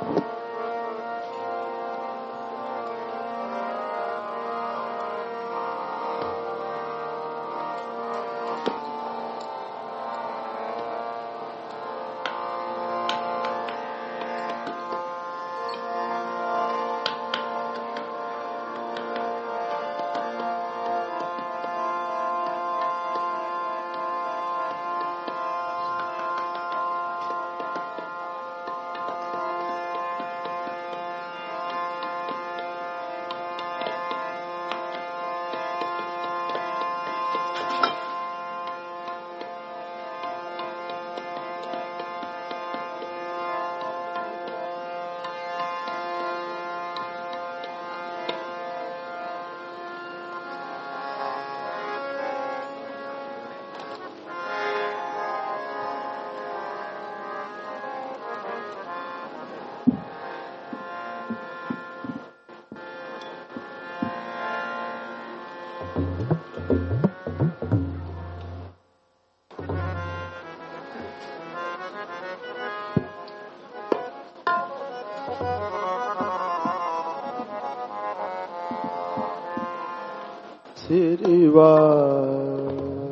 श्री वाहे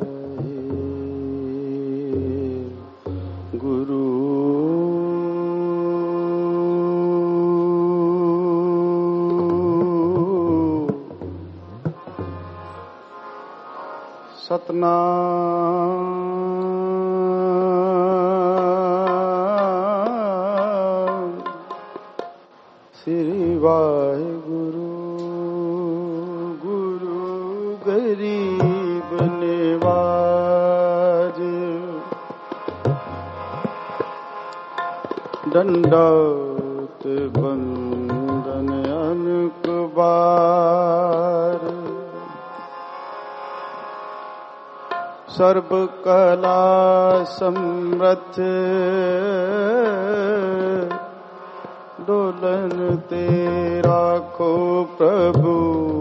गुरु सतनाम श्री वाहिगुरु गरीब निवाज दंडौत बंदन अनक बार सर्व कला समृद्ध डोलन तेरा को प्रभु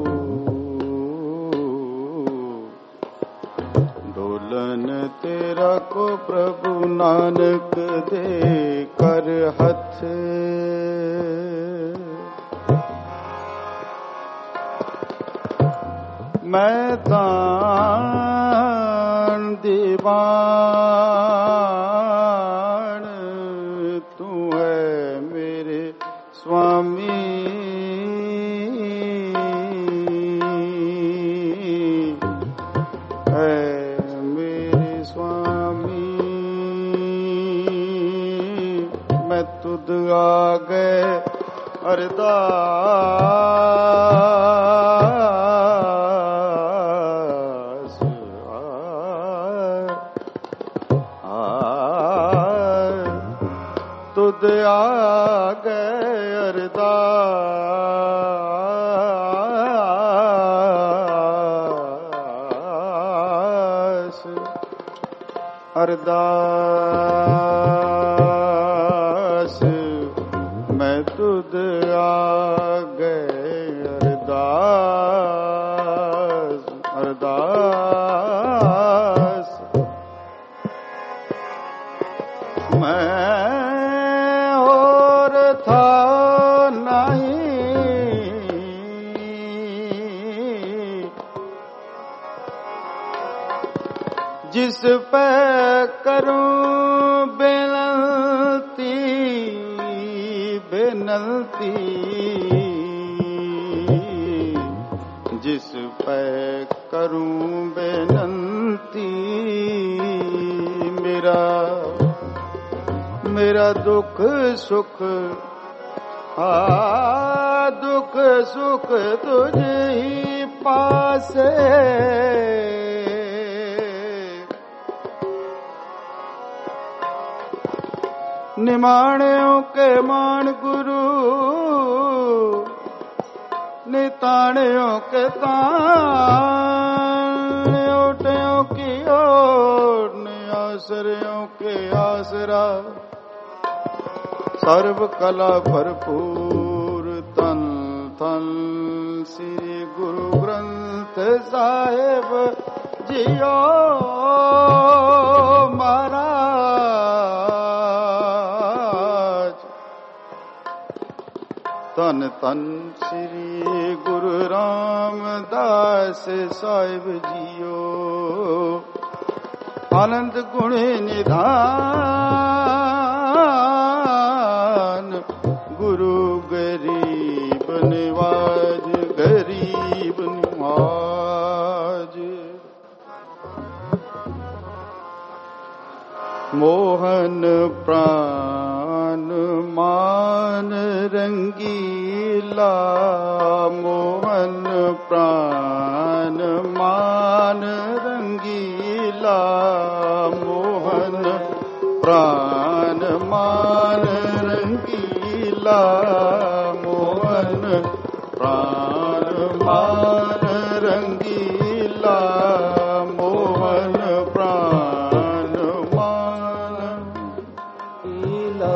डोलन तेरा को प्रभु नानक दे कर हथ मैं दान दीवान तू है मेरे स्वामी तुद आगे अरदास तुद आगे अरदास अरदास मैं तुद आगे अरदास अरदास मैं और था नहीं जिस पे करूं बेनती बेनती जिस पे करूं बेनती मेरा दुख सुख दुख सुख तुझे ही पासे निमाणियों के मान गुरु निताणियों के तान ओटियों की ओट आसरियों के आसरा सर्व कला भरपूर तन तन श्री गुरु ग्रंथ साहिब जियो महाराज तन तन श्री गुरु रामदास साहिब जियो। आनंद गुण निधान गुरु गरीब निवाज, गरीब निवाज। मोहन प्राण मान रंगीला, मोहन प्राण मान रंगीला, मोहन प्राण मान रंगीला, मोहन प्राण मान रंगीला, मोहन प्राण मान रंगीला।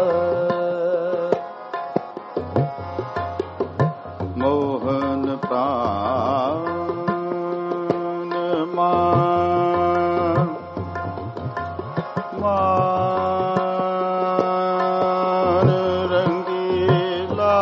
मोहन प्राण मान रंगीला,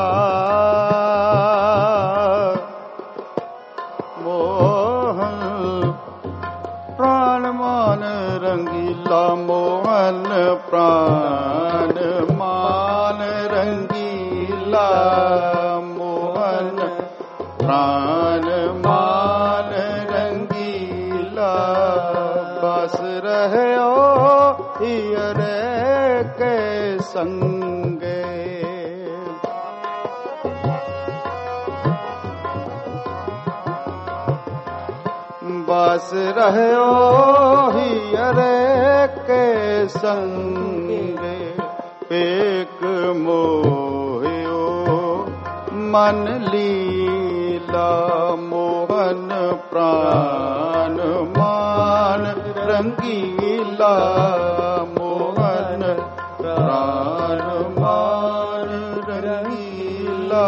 मोहन प्राण मान रंगीला, मोहन प्राण मान रंगीला, मोहन प्राण मान रंगीला। बस रहे हियरे के संगे, बस रहे हियरे के संगे। पेक मोहियो मन लीला, मोहन प्राण मान रंगीला, मोहन प्राण मान रंगीला।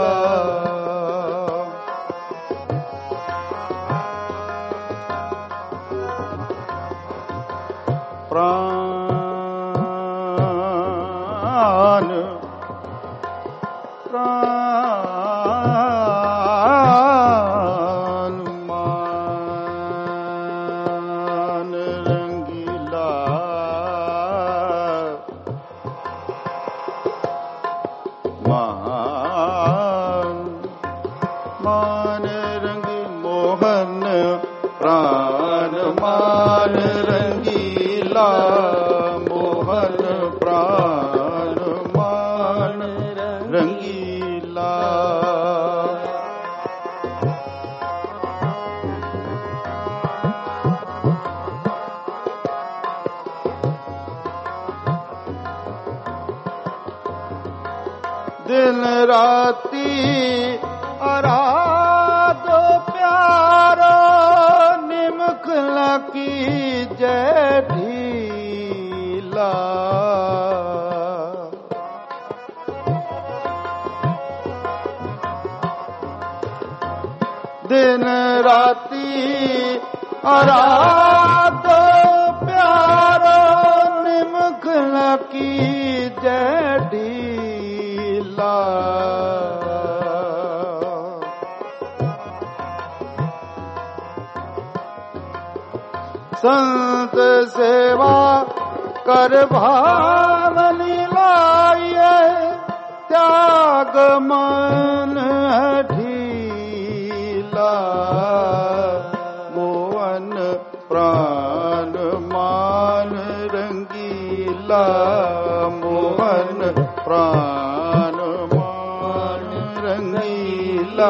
प्राण प्राण मान रंगीला, मान रंगी, मोहन प्राण मान रंगीला, मोहन प्राण मान रंगीला। दिन राती आराधो प्यारो, निमक लकी जय ढीला। दिन राती आराधो प्यारो, निमक लकी जय ढीला। संत सेवा कर भावनी लाइए, त्याग मन ढीला। मोहन प्राण मान रंगीला, मोहन प्राण मान रंगीला।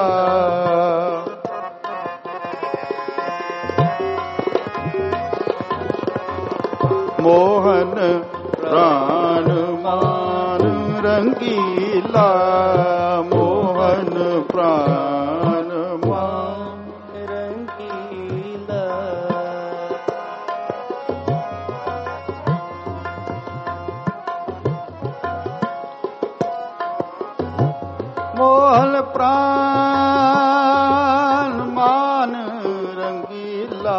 मोहन प्राण मान रंगीला, मोहन प्राण मान रंगीला। मोहन प्राण मान रंगीला,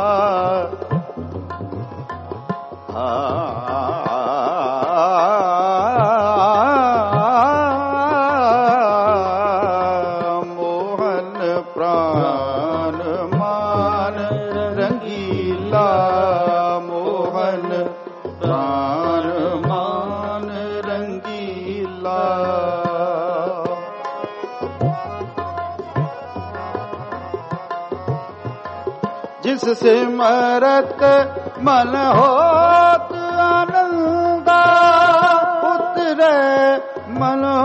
जिस सिमरत मन होत आनंदा उतरे मनो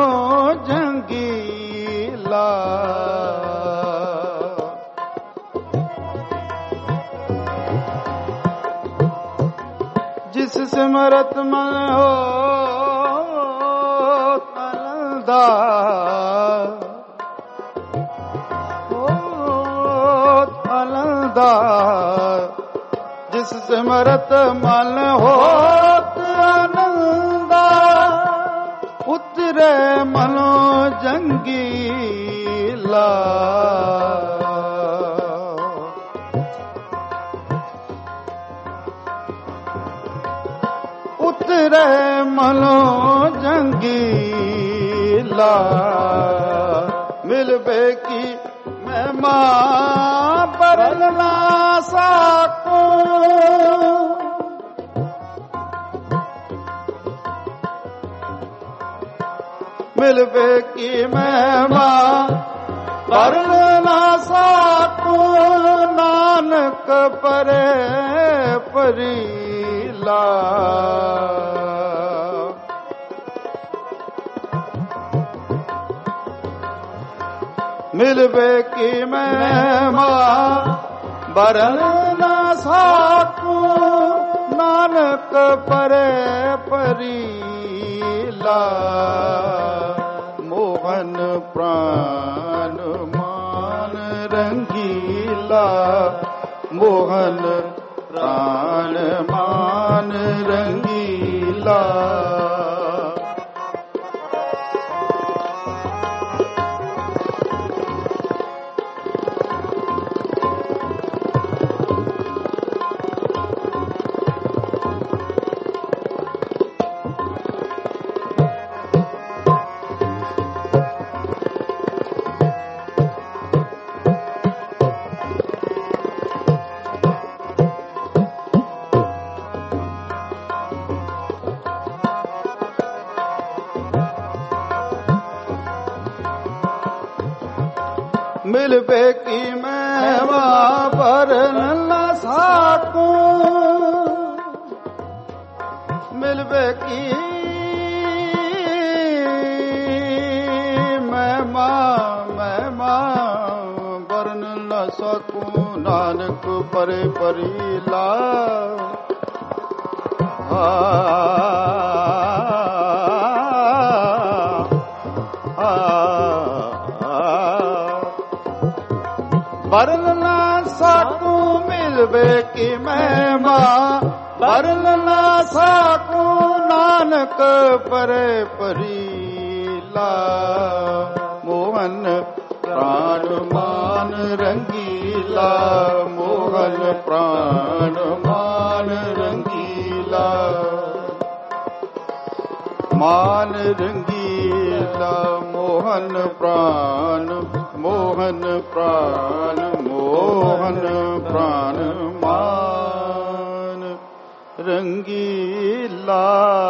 जंगीला। जिस सिमरत मन होत आनंदा जिस सिमरत मन होत आनंदा उतरे मनो जंगीला। उतरे मनो जंगीला। मिलबे की महिमा परन ना साको। मिलबे की महिमा परन ना साको। नानक परे परीला। मिलबे की महिमा बरन न साकू। नानक परे परीला। मोहन प्राण मान रंगीला। मोहन प्राण मान रंगीला। मिलबे की महिमा परन न साकू। मिलबे की महिमा परन न साकू। नानक परे परीला। बरन ना साकू मिलबे की महिमा बरन ना साकू। नानक परे परीला। मोहन प्राण मान रंगीला। मोहन प्राण मान रंगीला। मान रंगीला। मोहन प्राण मोहन प्राण मोहन प्राण मान रंगीला।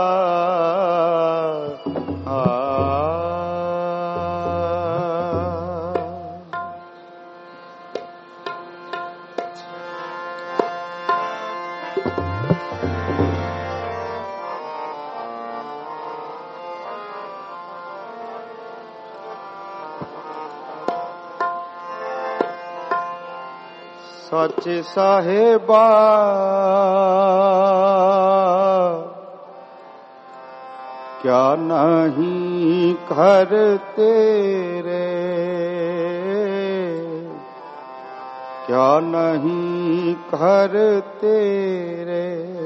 सच साहेबा क्या नहीं घर तेरे। क्या नहीं घर तेरे।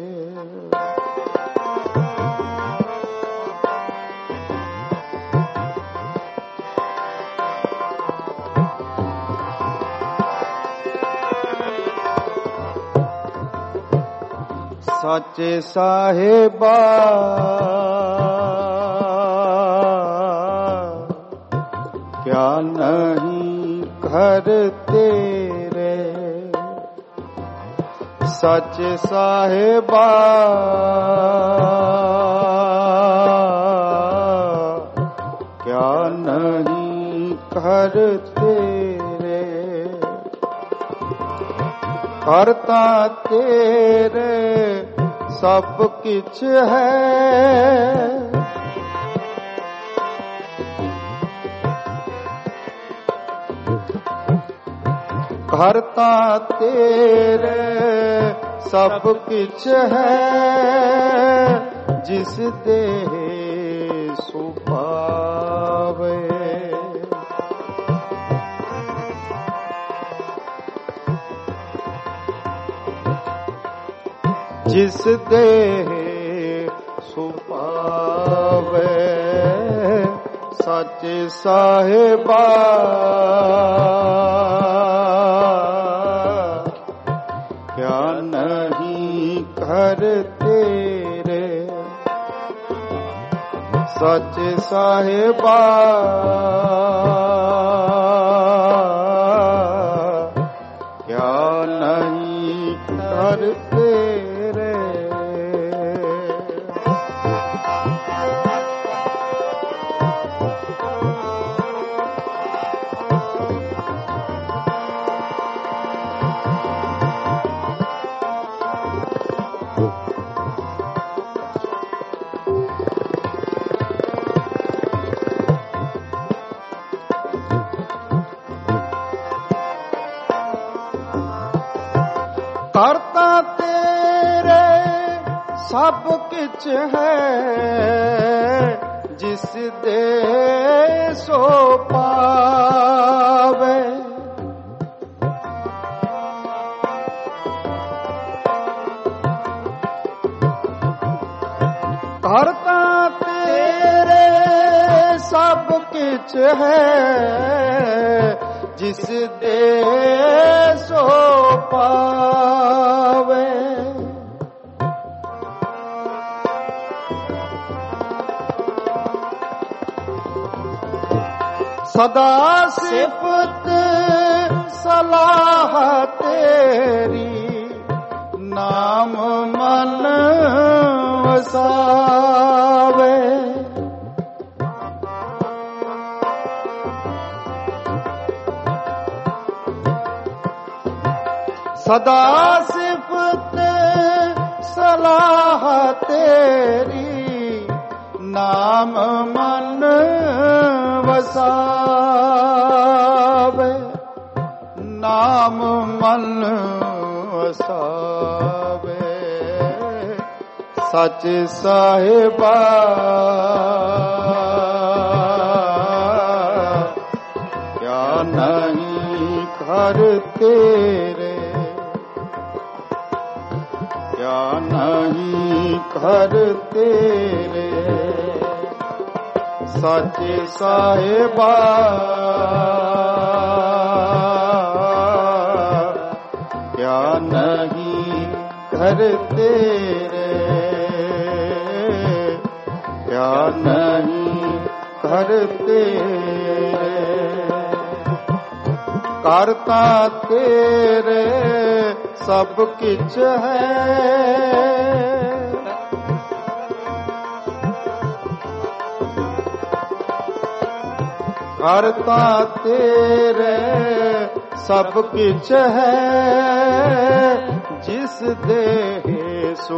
सच्चे साहेबा क्या नहीं घर तेरे। सच साहेबा क्या नहीं घर तेरे। करता तेरे सब किछ है, करता तेरे सब किछ है, जिस देह सुपावे। जिस देह सुपावे, सच्चे साहिबा क्या नहीं कर तेरे, सच्चे साहिबा क्या नहीं कर तेरे। करता तेरे सब किछ है, जिस दे सो पावे। करता तेरे सब किछ है, जिस दे सो पावे। सदा सिफत सलाह तेरी, नाम मन वसावे। सदा सिफत सलाह तेरी, नाम मन वसावे। नाम मन वसावे, सच साहिबा क्या नहीं कर तेरे, क्या नहीं कर तेरे, सच्चे साहिबा क्या नहीं कर तेरे, क्या नहीं कर तेरे। करता तेरे सब किछ है, करता तेरे सब किछ है, जिस देह सो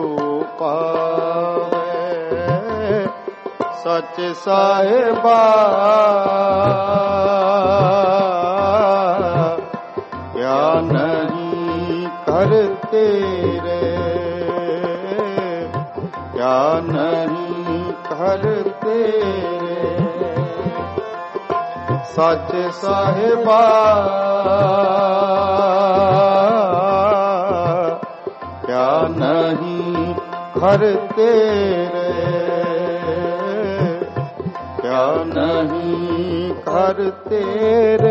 पावे। सच साहिबा क्या नहीं कर तेरे, क्या नहीं कर तेरे, सच साहिबा क्या नहीं कर तेरे, क्या नहीं कर तेरे।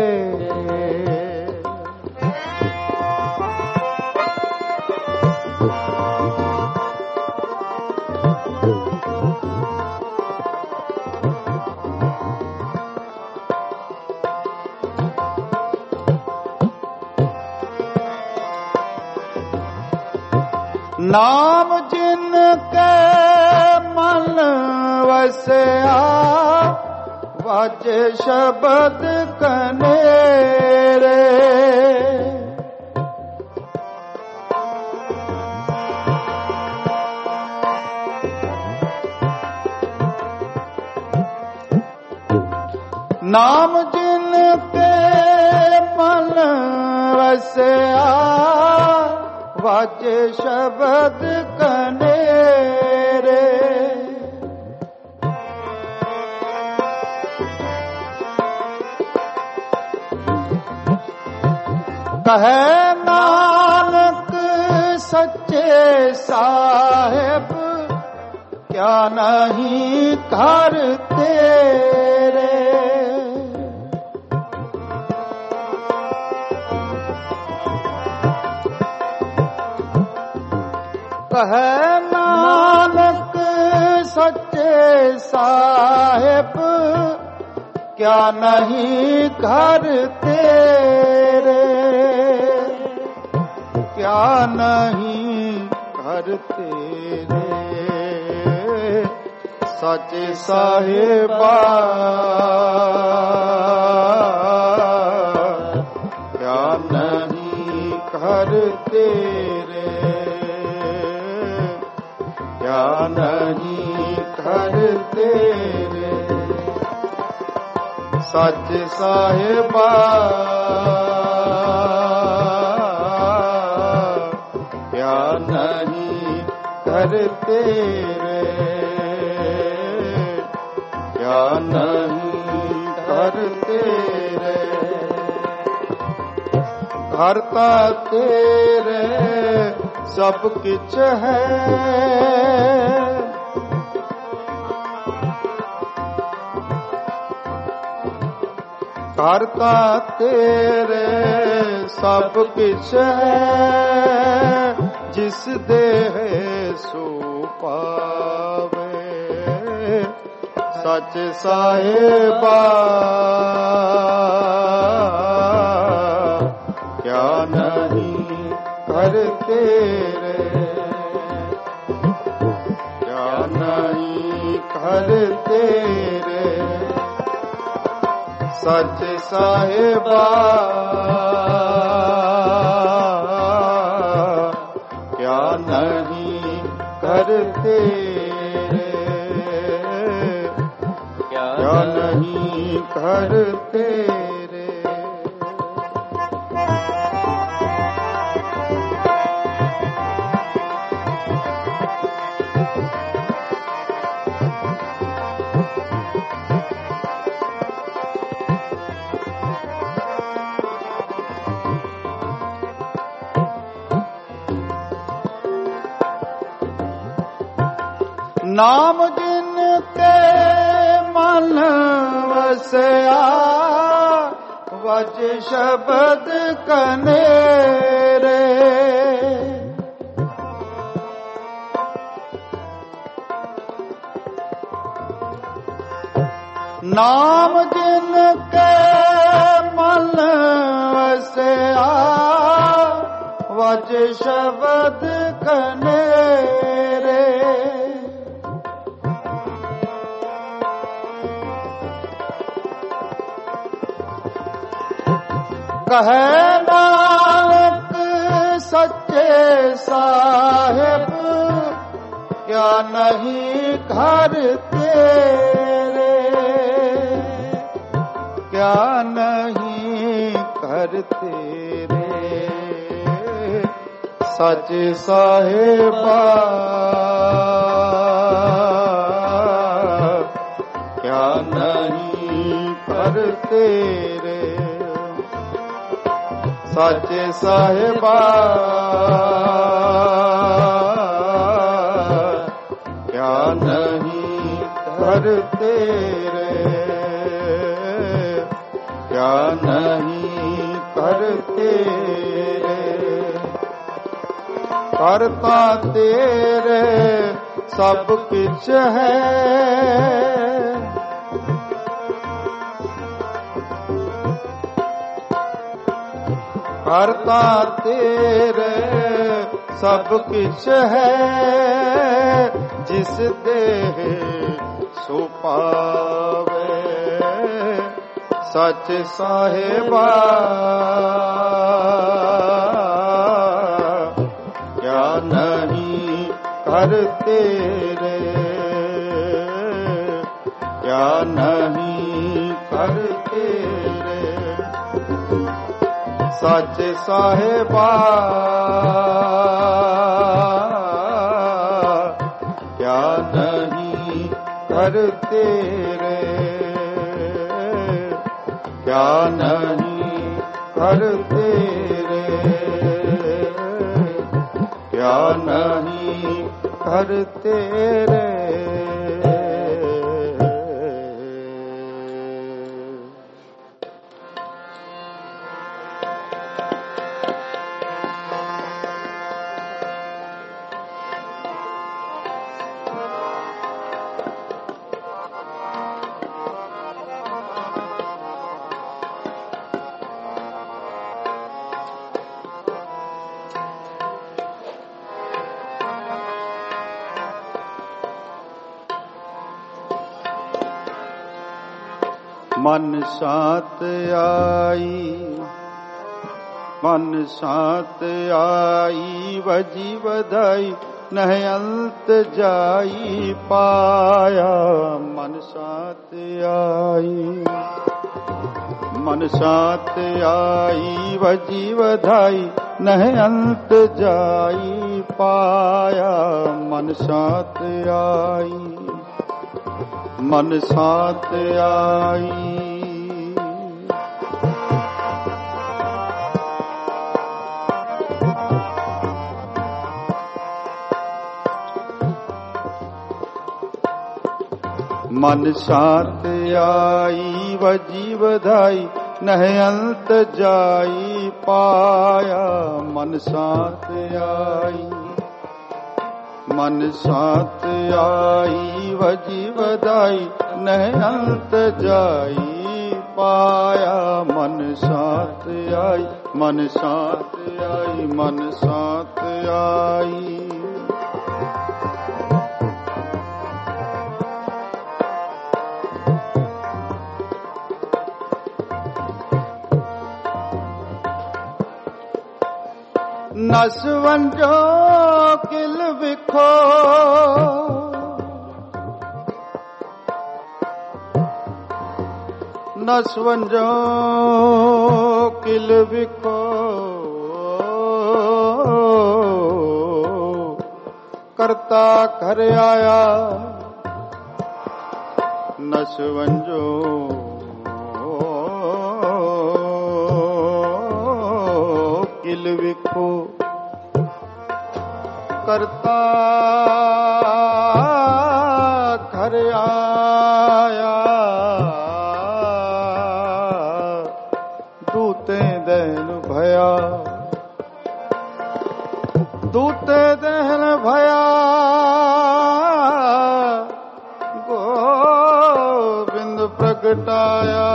नाम जिनके मन वसया, वाजे शब्द कनेरे। ਨਾਮ ਜਿਨ ਕੇ ਮਨ ਵਸਿਆ ਵਾਜੇ ਸ਼ਬਦ ਕਨੇਰੇ। ਕਹੈ ਨਾਨਕ ਸੱਚੇ ਸਾਹਿਬ ਕਿਆ ਨਹੀਂ ਘਰ ਤੇਰੇ। ਕਹੈ ਨਾਨਕ ਸੱਚੇ ਸਾਹਿਬ ਕਿਆ ਨਹੀਂ ਘਰ ਤੇਰੇ। ਕਿਆ ਨਹੀਂ ਘਰ ਤੇਰੇ ਸੱਚੇ ਸਾਹਿਬਾ। ਕਿਆ ਨਹੀਂ ਘਰ ਤੇਰੇ। ਕਿਆ ਨਹੀਂ ਘਰ ਤੇਰੇ ਸੱਚ ਸਾਹਿਬਾ। ਕਿਆ ਨਹੀਂ ਘਰ ਤੇਰੇ। ਕਿਆ ਨਹੀਂ ਘਰ ਤੇਰੇ। ਘਰ ਤਾਂ ਤੇਰੇ ਸਭ ਕਿਛ ਹੈ। ਘਰ ਤਾਂ ਤੇਰੇ ਸਭ ਕਿਛ ਹੈ। ਜਿਸ ਦੇ ਸੋ ਪਾਵੇ ਸੱਚ ਸਾਹਿਬਾ। ਕਿਆ ਨਹੀਂ ਘਰ ਤੇਰੇ। ਕਿਆ ਨਹੀਂ ਘਰ ਤੇਰੇ ਸੱਚ ਸਾਹਿਬਾ। ਕਿਆ ਨਹੀਂ ਘਰ ਤੇਰੇ। ਕਿਆ ਨਹੀਂ ਘਰ ਤੇਰੇ। ਨਾਮ ਜਿਨ ਕੇ ਮਨ ਵਸਿਆ ਵਜ ਸ਼ਬਦ ਕਨੇਰੇ। ਨਾਮ ਜਿਨ ਕੇ ਮਨ ਵਸਿਆ ਵਜ ਸ਼ਬਦ ਕਨੇਰੇ। ਕਹੈ ਨਾਨਕ ਸੱਚੇ ਸਾਹਿਬ ਕਿਆ ਨਹੀਂ ਘਰ ਤੇਰੇ। ਕਿਆ ਨਹੀਂ ਘਰ ਤੇਰੇ ਸੱਚ ਸਾਹਿਬਾ। ਕਿਆ ਨਹੀਂ ਘਰ ਤੇਰੇ ਸੱਚੇ ਸਾਹਿਬਾ। ਕਿਆ ਨਹੀਂ ਘਰ ਤੇਰੇ। ਕਿਆ ਨਹੀਂ ਘਰ ਤੇਰੇ। ਘਰ ਤਾਂ ਤੇਰੇ ਸਭ ਕਿਛ ਹੈ। ਘਰ ਤਾਂ ਤੇਰੇ ਸਭ ਕਿਛ ਹੈ। ਜਿਸ ਦੇ ਸੋ ਪਾਵੇ ਸੱਚ ਸਾਹਿਬਾ। ਕਿਆ ਨਹੀਂ ਘਰ ਤੇਰੇ। ਕਿਆ ਨਹੀਂ कर तेरे। साचे साहेबा क्या नहीं कर तेरे, क्या नहीं कर तेरे, क्या नहीं कर तेरे। मन साथ आई, मन साथ आई बजी बधाई, नह अंत जाई पाया। मन साथ आई, मन साथ आई बजी बधाई, नह अंत जाई पाया। मन साथ आई, मन साथ आई। मन साथ आई बजी बधाई, नह अंत जाई पाया। मन साथ आई, मन साथ आई बजी बधाई, नह अंत जाई पाया। मन साथ आई, मन साथ आई, मन साथ आई। नसवंजो किल बिखो, नसवंजो किल बिखो, करता घर आया। नसवंजो किल बिखो, करता घर आया। दूते दहन भया, दूते दहन भया। गोविंद प्रगटाया,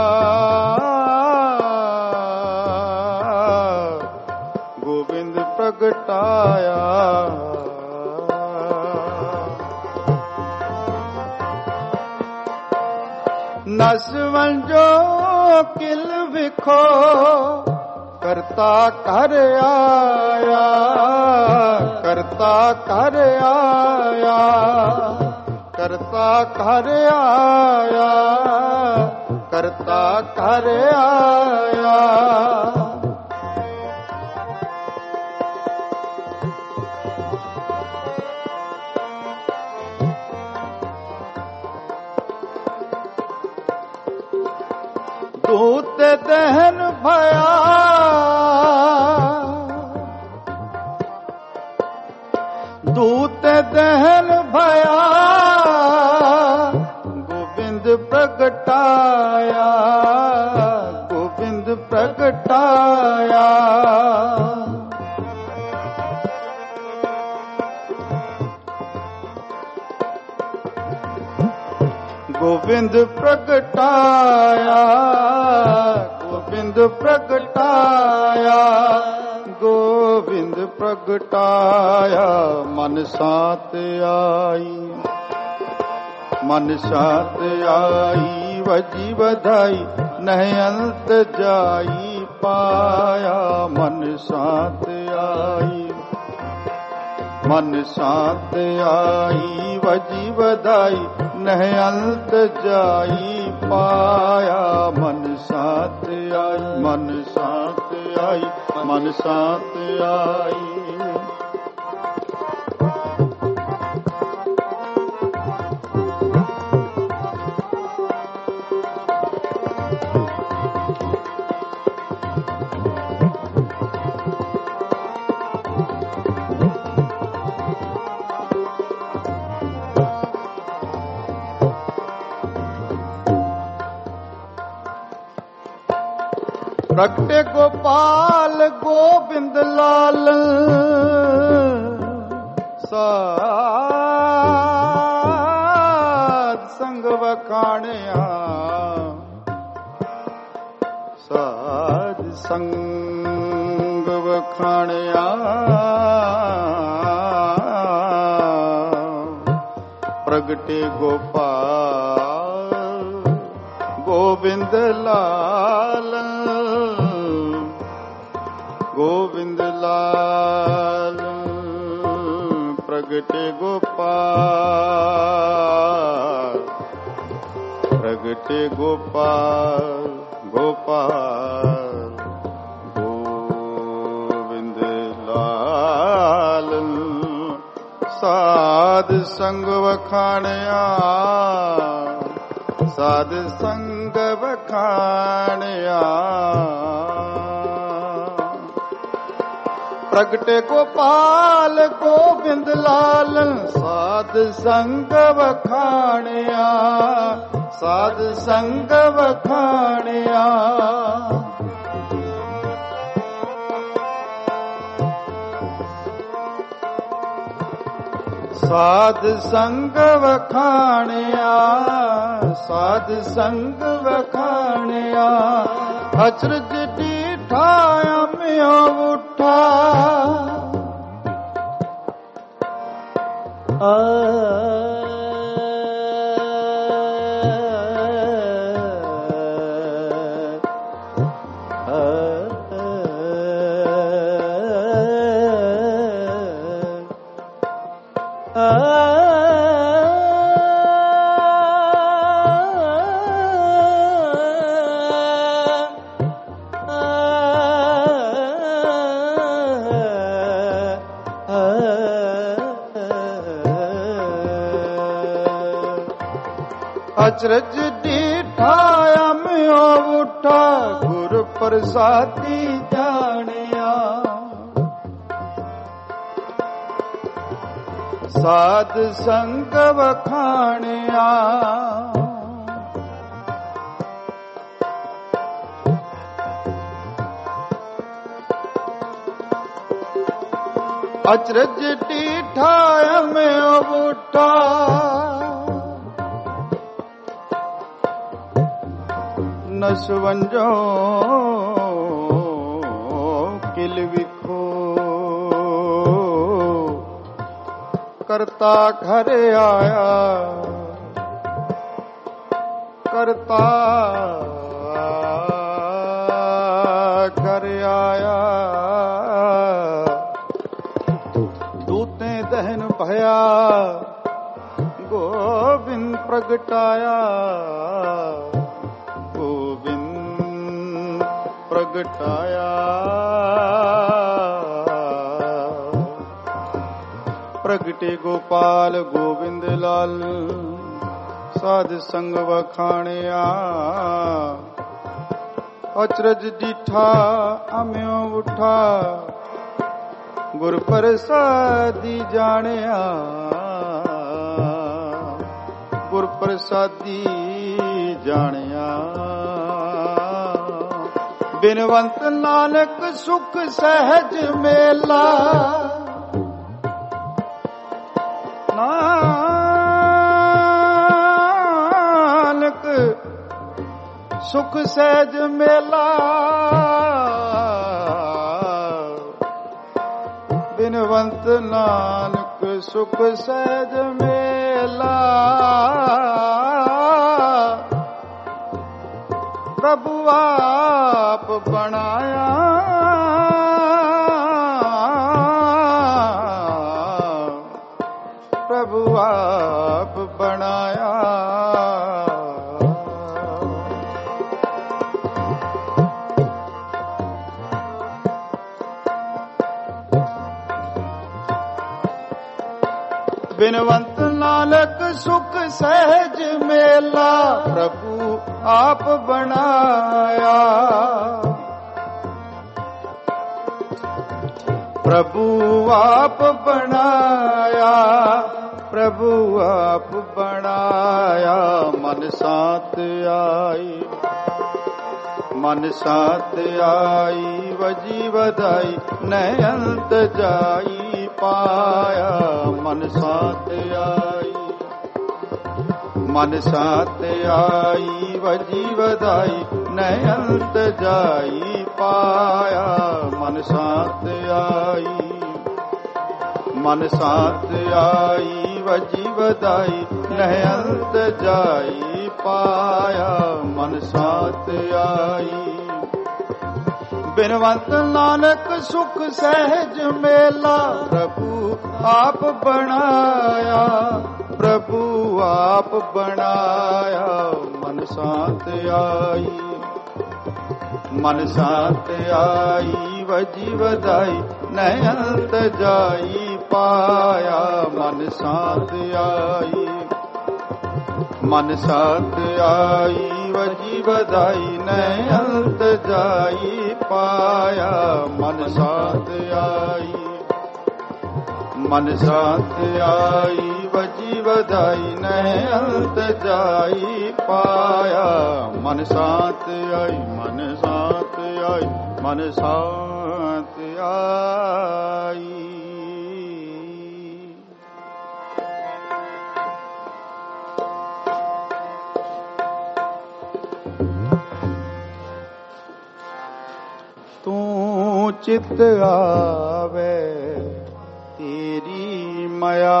गोविंद प्रगटाया। नसवंजो किल बिखो, करता कर आया, करता कर आया, करता कर आया, करता कर आया। दूत दहन भया, दूत दहन भया। गोविंद प्रगटाया, गोविंद प्रगटाया। गोविंद प्रगटाया, गोविंद प्रगटाया, गोविंद प्रगटाया। मन साथ आई, मन साथ आई बजी बधाई, नह अंत जाई पाया। मन साथ आई, मन साथ आई बजी बधाई, नह अंत जाई पाया, मन साथ आई, मन साथ आई, मन साथ आई। प्रगटे गोपाल गोविंद लाल, साध संग वखाणिया, साध संग वखाणिया। प्रगटे गोपाल गोविंद लाल, गोविंद लाल। प्रगटे गोपाल, प्रगटे गोपाल, गोपाल गोविंद लाल। साध संग वखाणिया, साध संग वखाणिया। प्रगटे गोपाल गोविंद लाल, साध संग वखाणिया, साध संग वखाणिया। साध संग वखाणिया, साध संग वखाणिया। अचरज डीठा अमियो उठा, अचरज डीठा अमियो उठा, गुर प्रसादी जानिया। साध संग वखाणिया, अचरज डीठा अमियो उठा। नसवंजो किल विखो, करता घर आया, करता घर आया। दूतें दहन भया, गोविंद प्रगटाया, प्रगटाया। प्रगटे गोपाल गोविंद लाल, साध संग वखाणिया। अचरज डीठा अमियो उठा, गुर प्रसादी जानिया, गुर प्रसादी जानिया। बिनवंत नानक सुख सहज मेला, नानक सुख सहज मेला। बिनवंत नानक सुख सहज मेला। प्रभु आप बनाया, प्रभु आप बनाया। बिनवंत नानक सुख सहज मेला, प्रभु आप बनाया। प्रभु आप बनाया, प्रभु आप बनाया। मन साथ आई, मन साथ आई, वजी वधाई न अंत जाई पाया। मन साथ आई, मन साथ आई, वजी वधाई न अंत जाई पाया। मन साथ आई, मन साथ आई, वजी वधाई न अंत जाई पाया। मन साथ आई। बिनवंत नानक सुख सहज मेला, प्रभु आप बनाया, प्रभु आप बनाया। मन साथ आई, मन साथ आई, वजी वधाई न अंत जाई पाया। मन साथ आई, मन साथ आई, वजी वधाई न अंत जाई पाया। मन साथ आई, मन साथ आई, वजी वधाई न अंत जाई पाया। मन साथ आई, मन साथ आई, मन साथ आई। तू चित आवे तेरी माया,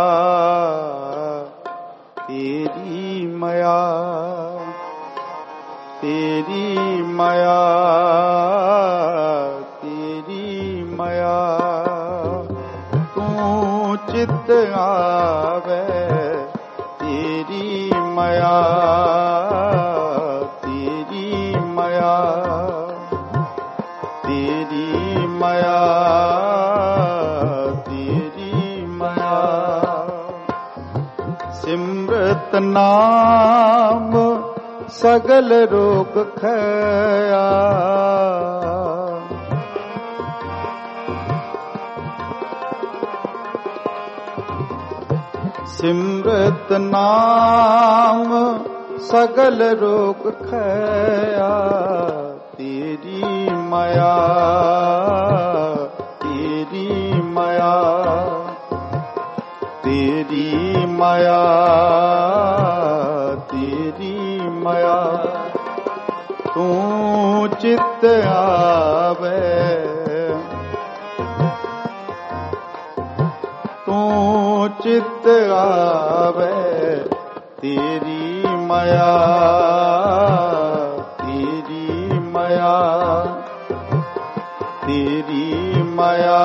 तेरी माया, तेरी माया, तेरी माया। तू चित आवे तेरी माया, तेरी माया, तेरी माया, तेरी माया। सिमरत नाम सगल रोग खया, सिमरत नाम सगल रोग खया। तेरी माया, तेरी माया, तेरी माया, तेरी माया। तू चित आवे, तू चित आवे तेरी माया, तेरी माया, तेरी माया,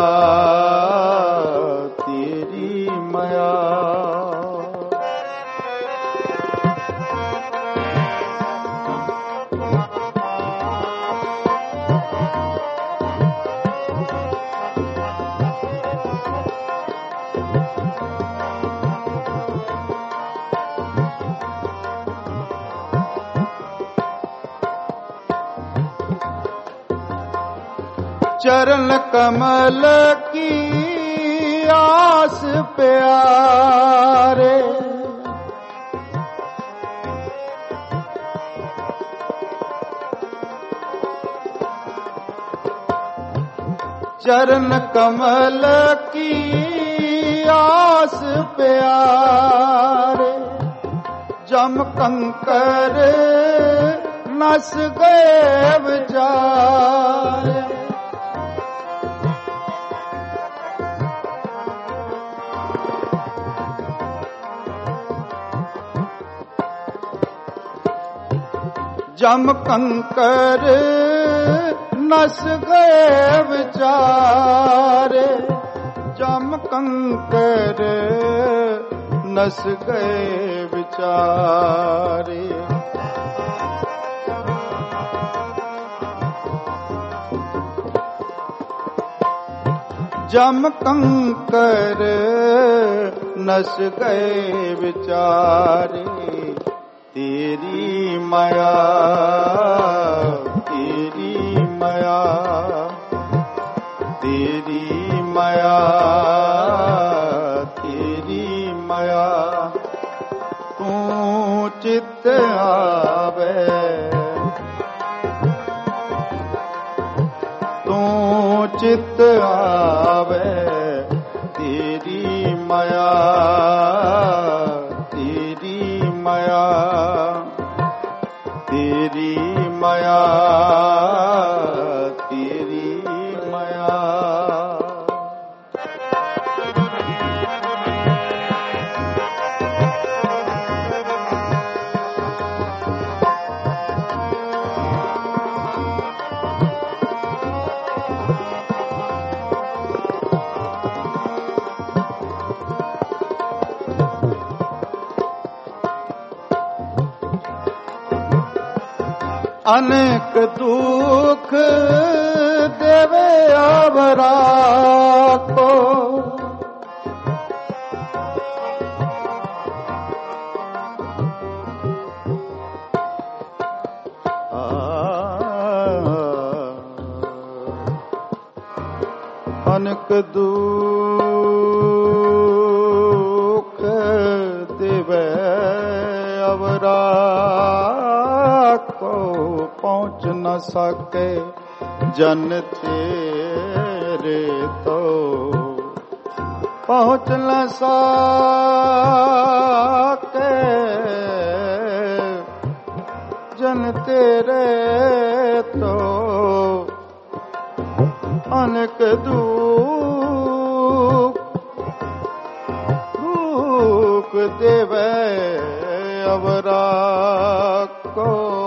तेरी माया। चरण कमल की आस प्यारे, चरण कमल की आस प्यारे। जम कंकर नस गए विचारे, जम कंकर नस गए विचारे, जम कंकर नस गए विचारे। जम कंकर नस गए विचारे, तेरी माया तेरी माया तेरी माया तेरी माया। तू चित आवे तू चित आवे, तेरी माया तेरी माया तेरी माया तेरी माया। अनेक दुख देवे आवरा को, अनेक दुख देवे आवरा को, पहुँच न सके जन तेरे तो, पहुँच न सके जन तेरे तो। अनेक दुख देवे अवरा को,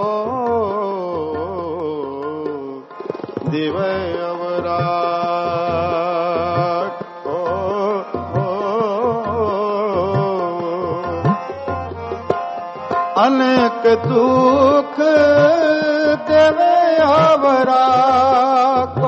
देवे अवरा को। अनेक दुख देवे अवरा को,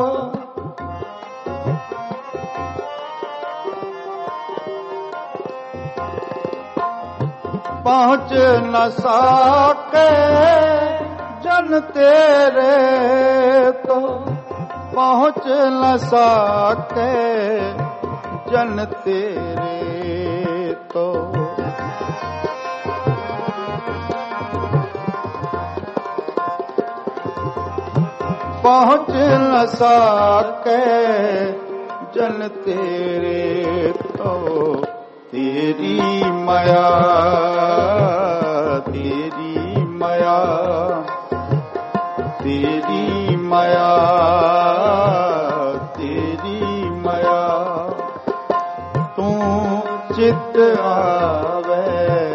पहुँच न सके जन तेरे तो, पहुँच न सके जन तेरे तो। पहुँच न सके जन तेरे तो, तेरी माया तेरी माया तेरी माया तेरी माया। तू चित आवे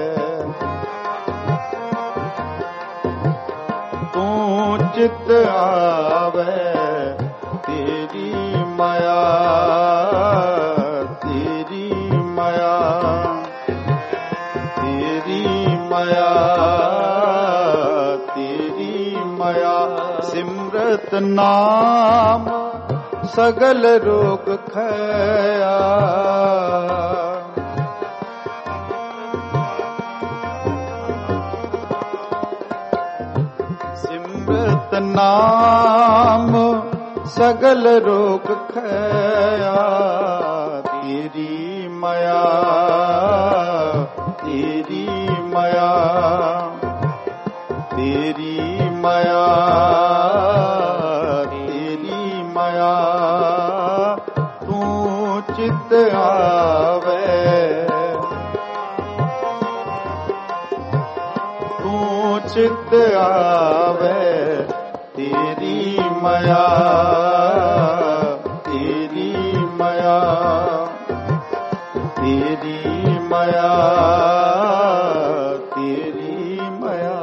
तू चित आवे, तेरी माया तेरी माया तेरी माया तेरी माया। सिमरत नाम सगल रोग खया, सिमरत नाम सगल रोग खया, तेरी माया तेरी माया तेरी माया तेरी माया। तू चित आवे तू चित आवे, तेरी माया तेरी माया तेरी माया तेरी माया।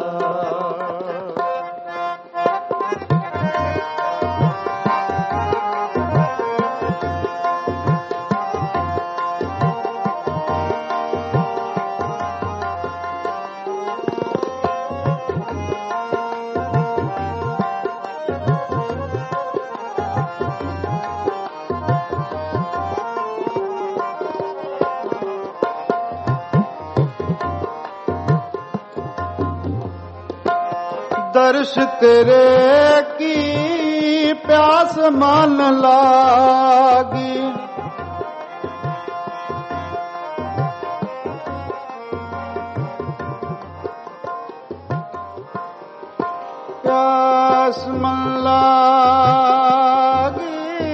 दर्श तेरे की प्यास मान लागी। प्यास मन लागी,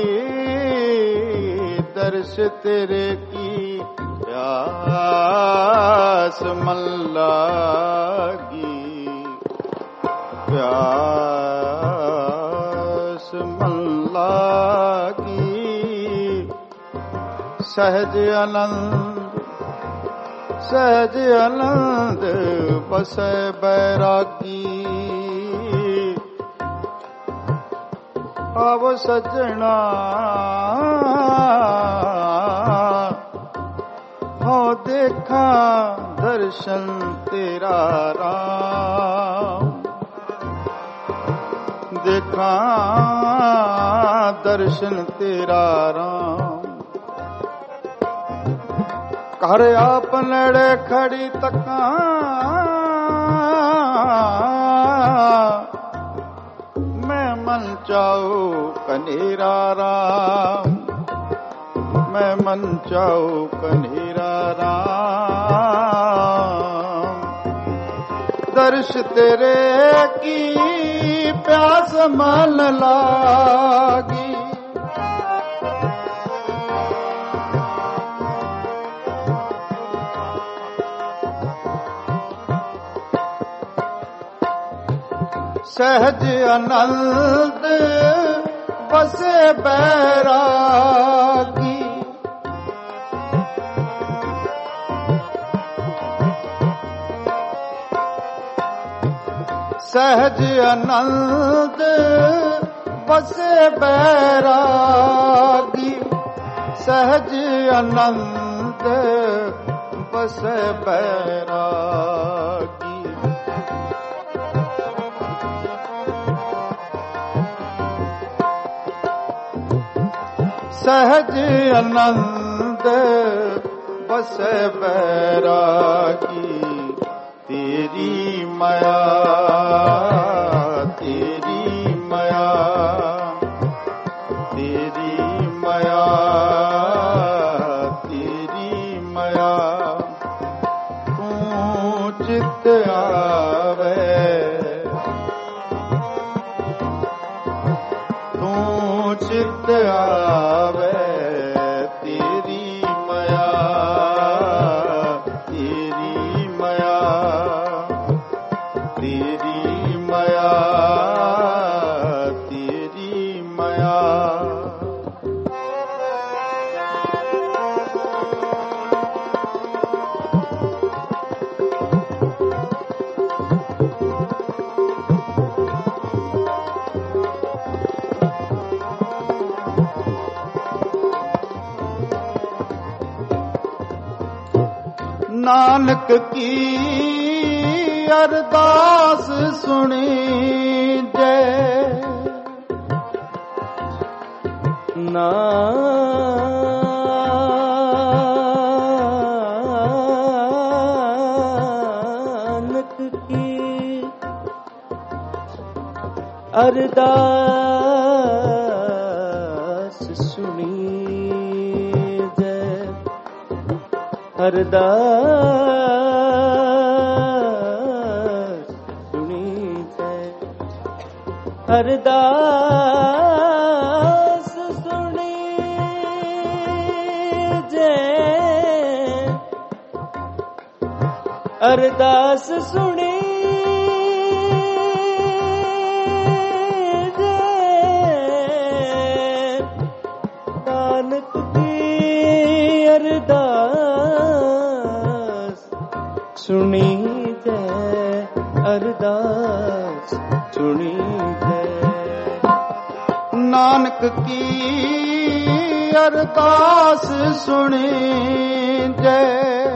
दर्श तेरे की प्यास मन लागी। प्यास मन लागी, सहज आनंद बसे बैरागी। अब सजना हो देखा दर्शन तेरा राम। देखा दर्शन तेरा राम। घर आप नेड़े खड़ी तका, मैं मन चाहू कनेरा राम। मैं मन चाहू कनेरा राम। दर्श तेरे की प्यास मन लागी। सहज आनंद बसे बैरागी। सहज आनंद बसे बैरागी। सहज आनंद बसे बैरागी। सहज आनंद बसे बैरागी। तेरी माया, तेरी माया, तेरी माया, तेरी माया। तू चित आवे, तू चित आवे। तेरी माया, तेरी माया, तेरी माया, तेरी माया। नानक की अरदास सुनी जय। नानक की अरदास सुनी जय। अरदास सुनी जय। अरदास सुनी जय। अरदास सुनी जय। नानक की अरदास सुनी जय। अरदास सुनी जय। नानक की अरदास सुनी जय।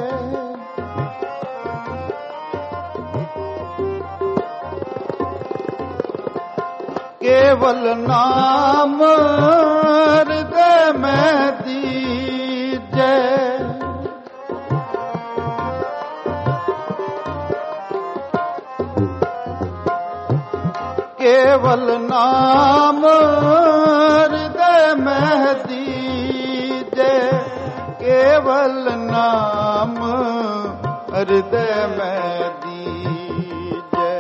केवल नाम हृदय में दीजै। ਕੇਵਲ ਨਾਮ ਹਿਰਦੈ ਮਹਿ ਦੀਜੈ, ਕੇਵਲ ਨਾਮ ਹਿਰਦੈ ਮਹਿ ਦੀਜੈ।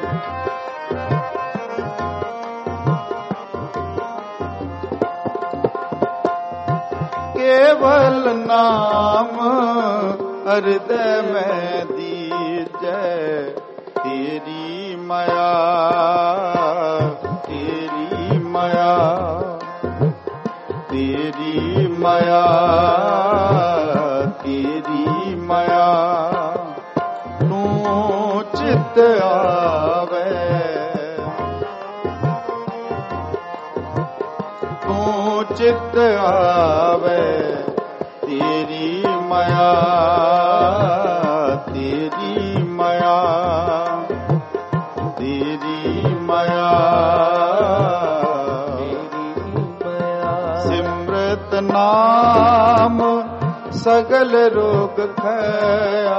ਕੇਵਲ ਨਾਮ ਹਿਰਦੈ ਮਹਿ ਦੀਜੈ, ਤੇਰੀ ਮਾਇਆ, ਤੇਰੀ ਮਾਇਆ, ਤੇਰੀ ਮਾਇਆ, ਤੇਰੀ ਮਾਇਆ, ਤੂੰ ਚਿਤ ਆਵੇ, ਤੂੰ ਚਿਤ ਆਵੇ, ਤੇਰੀ ਮਾਇਆ, ਤੇਰੀ ਮਾਇਆ, ਤੇਰੀ ਮਾਇਆ, ਸਿਮਰਤ ਨਾਮ ਸਗਲ ਰੋਗ ਖਇਆ,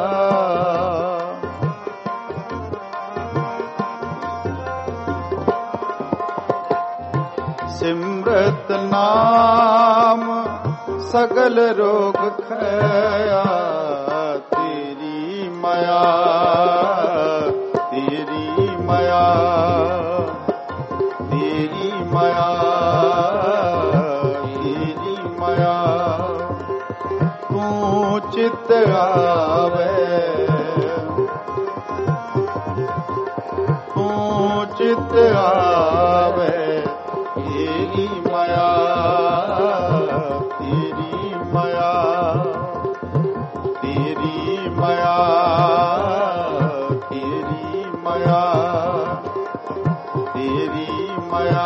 ਸਿਮਰਤ ਨਾਮ ਸਗਲ ਰੋਗ ਖਇਆ, ਤੇਰੀ ਮਾਇਆ, ਤੇਰੀ ਮਾਇਆ, ਤੇਰੀ ਮਾਇਆ, ਤੇਰੀ ਮਾਇਆ, ਤੂੰ ਚਿਤ ਆਵੇ, ਤੂੰ ਚਿਤ ਆਵੇ, ਤੇਰੀ ਮਾਇਆ, ਤੇਰੀ ਮਾਇਆ, ਤੇਰੀ ਮਾਇਆ, ਤੇਰੀ ਮਾਇਆ, ਤੇਰੀ ਮਾਇਆ,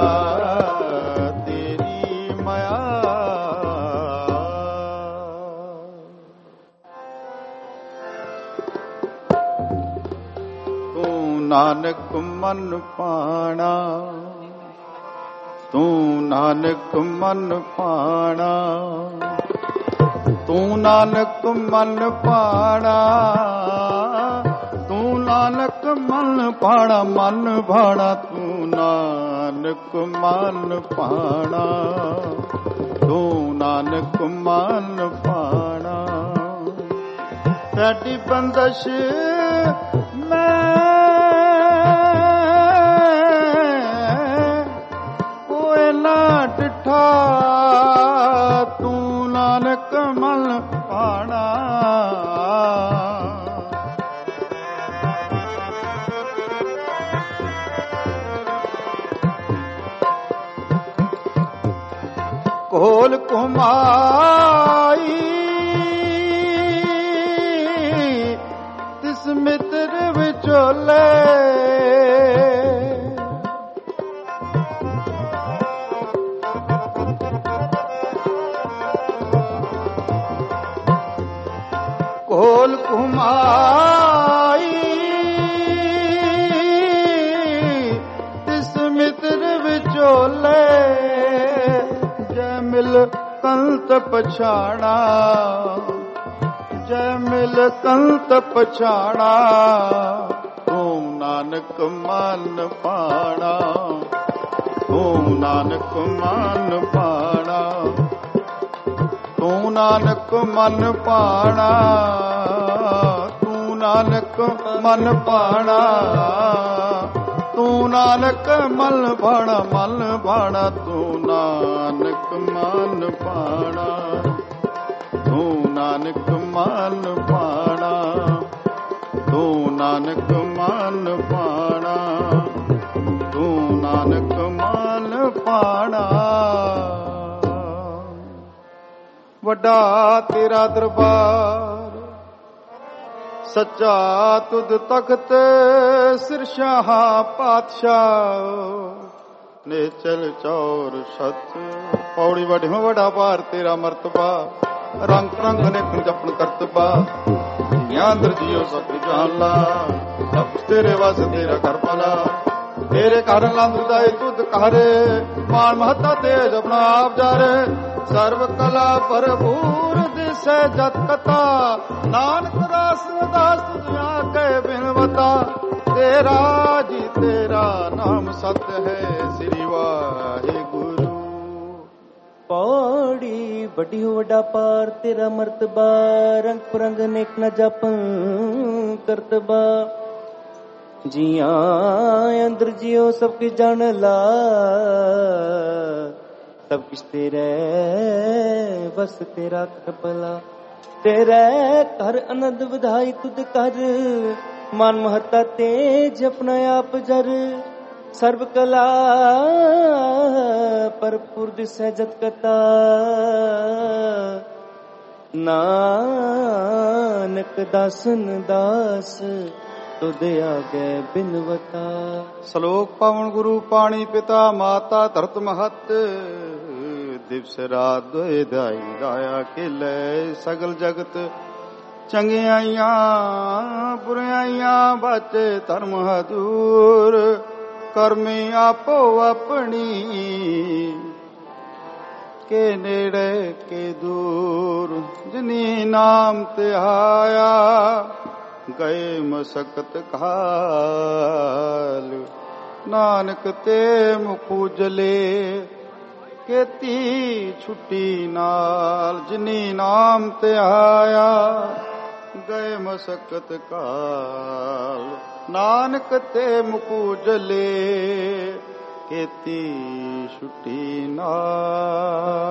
ਤੇਰੀ ਮਾਇਆ। ਤੂੰ ਨਾਨਕ ਮਨ ਪਾਣਾ, ਤੂੰ ਨਾਨਕ ਮਨ ਪਾਣਾ, ਤੂੰ ਨਾਨਕ ਮਨ ਪਾਣਾ, ਤੂੰ ਨਾਨਕ ਮਨ ਪਾਣਾ, ਮਨ ਭਾਣਾ, ਤੂੰ ਨਾਨਕ ਮਨ ਪਾਣਾ, ਤੂੰ ਨਾਨਕ ਮਨ ਪਾਣਾ। ਸਾਡੀ ਬੰਦਸ਼ ਮੈਂ ਕੋਇ ਨਾ ਡਿਠਾ, ਤੂੰ ਨਾਨਕ ਮਨ ਪਾਣਾ, ਕੋਲ ਕੁਮਾਈ ਤਿਸ ਮਿੱਤਰ ਵਿਚੋਲੇ, ਕੋਲ ਕੁਮਾਈ ਤਿਸ ਮਿੱਤਰ ਵਿਚੋਲੇ, ਜੈ ਮਿਲ ਕੰਤ ਪਛਾਣਾ, ਜੈ ਮਿਲ ਕੰਤ ਪਛਾਣਾ, ਤੂੰ ਨਾਨਕ ਮਨ ਪਾਣਾ, ਤੂੰ ਨਾਨਕ ਮਨ ਪਾਣਾ, ਤੂੰ ਨਾਨਕ ਮਨ ਪਾਣਾ, ਤੂੰ ਨਾਨਕ ਮਨ ਪਾਣਾ, ਤੂੰ ਨਾਨਕ ਮਨ ਭਾਣਾ, ਮਨ ਭਾਣਾ, ਤੂੰ ਨਾਨਕ ਮਨ ਪਾਣਾ, ਤੂੰ ਨਾਨਕ ਮਨ ਪਾਣਾ, ਤੂੰ ਨਾਨਕ ਮਨ ਪਾਣਾ, ਤੂੰ ਨਾਨਕ ਮਨ ਪਾਣਾ। ਵੱਡਾ ਤੇਰਾ ਦਰਬਾਰ, ਸੱਚਾ ਤੁਧ ਤਖਤ, ਸਿਰਸ਼ਾਹ ਪਾਤਸ਼ਾਹ, ਨੇਚਲ ਚੌਰ ਸਤ। ਪੌੜੀ ਵੱਡਿਓ ਵੱਡਾ ਭਾਰ ਤੇਰਾ ਮਰਤਬਾ, ਰੰਗ ਰੰਗ ਨੇ ਜਪਨ ਕਰਤਬਾ, ਗਿਆਨ ਜੀਓ ਸਭ ਜਾਣ ਲਾ, ਸਭ ਤੇਰੇ ਵਸ ਤੇਰਾ ਕਰ ਭਲਾ, ਤੇਰੇ ਘਰ ਲੰਘਦਾ ਤੁਧ ਘਰ, ਮਾਨ ਮਹੱਤਾ ਤੇਜ ਆਪਣਾ ਆਪ ਜਾਰੇ, ਸਰਵ ਕਲਾ ਭਰਪੂਰ ਦਿਸੈ ਜਤ ਕਥਾ, ਨਾਨਕ ਦਾਸ ਦਾਸ ਤੁਝ ਆਖੇ ਬਿਨਵਤਾ। ਤੇਰਾ ਜੀ ਤੇਰਾ ਨਾਮ ਸਤ ਹੈ ਸ੍ਰੀ ਵਾਹਿਗੁਰੂ। ਪੌੜੀ ਵੱਡੀ ਹੋ ਵੱਡਾ ਪਾਰ ਤੇਰਾ ਮਰਤਬਾ, ਰੰਗ ਪੁਰੰਗ ਨੇਕ ਨ ਜਪੰ ਕਰਤਬਾ। ਜੀਆਂ ਅੰਦਰ ਜਿਉ ਸਭ ਕਿਛ ਜਾਣ ਲਾ, ਸਭ ਕਿਛ ਤੇਰੇ ਬਸ ਤੇਰਾ ਕਰਪਲਾ। ਤੇਰੇ ਘਰ ਅਨੰਦ ਵਧਾਈ ਤੁਧ ਕਰ, ਮਨ ਮਹਤਾ ਤੇਜ ਆਪਣਾ ਆਪ ਜਰ। ਸਰਬ ਕਲਾ ਭਰਪੂਰ ਦਿਸੈ ਜਤ ਕਤਾ, ਨਾਨਕ ਦਾਸਨ ਦਾਸ ਤੁਧ ਆਗੇ ਬਿਨਵਤਾ। ਸ਼ਲੋਕ ਪਾਵਨ ਗੁਰੂ ਪਾਣੀ ਪਿਤਾ ਮਾਤਾ ਧਰਤ ਮਹਤ, ਦਿਵਸ ਰਾਤ ਦੋਇ ਦਾਈ ਦਾਇਆ ਖੇਲੇ ਸਗਲ ਜਗਤ। ਚੰਗਿਆਈਆਂ ਬੁਰਾਈਆਂ ਬਾਚੇ ਧਰਮ ਹਦੂਰ, ਕਰਮੀ ਆਪੋ ਆਪਣੀ ਕੇ ਨੇੜੇ ਕੇ ਦੂਰ। ਜਿਨੀ ਨਾਮ ਤੇ ਆਇਆ ਗਏ ਮਸਕਤ ਕਾਲ, ਨਾਨਕ ਤੇ ਮੁਖ ਉਜਲੇ ਕੀਤੀ ਛੁੱਟੀ ਨਾਲ। ਜਿਨੀ ਨਾਮ ਤੇ ਆਇਆ ਗਏ ਮਸਕਤ ਕਾਲ, ਨਾਨਕ ਤੇ ਮੁਖ ਉਜਲੇ ਕੀਤੀ ਛੁੱਟੀ ਨਾਲ।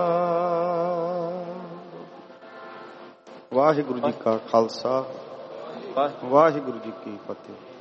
ਵਾਹਿਗੁਰੂ ਜੀ ਕਾ ਖਾਲਸਾ, ਵਾਹਿਗੁਰੂ ਜੀ ਕੀ ਫਤਿਹ।